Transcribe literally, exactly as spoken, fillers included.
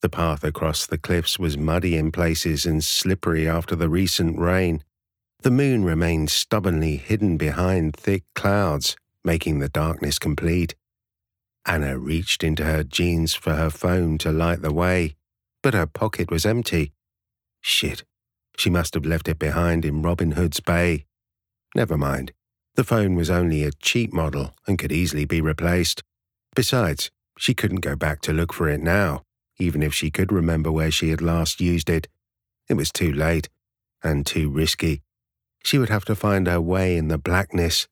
The path across the cliffs was muddy in places and slippery after the recent rain. The moon remained stubbornly hidden behind thick clouds, making the darkness complete. Anna reached into her jeans for her phone to light the way, but her pocket was empty. Shit, she must have left it behind in Robin Hood's Bay. Never mind, the phone was only a cheap model and could easily be replaced. Besides, she couldn't go back to look for it now, even if she could remember where she had last used it. It was too late, and too risky. She would have to find her way in the blackness,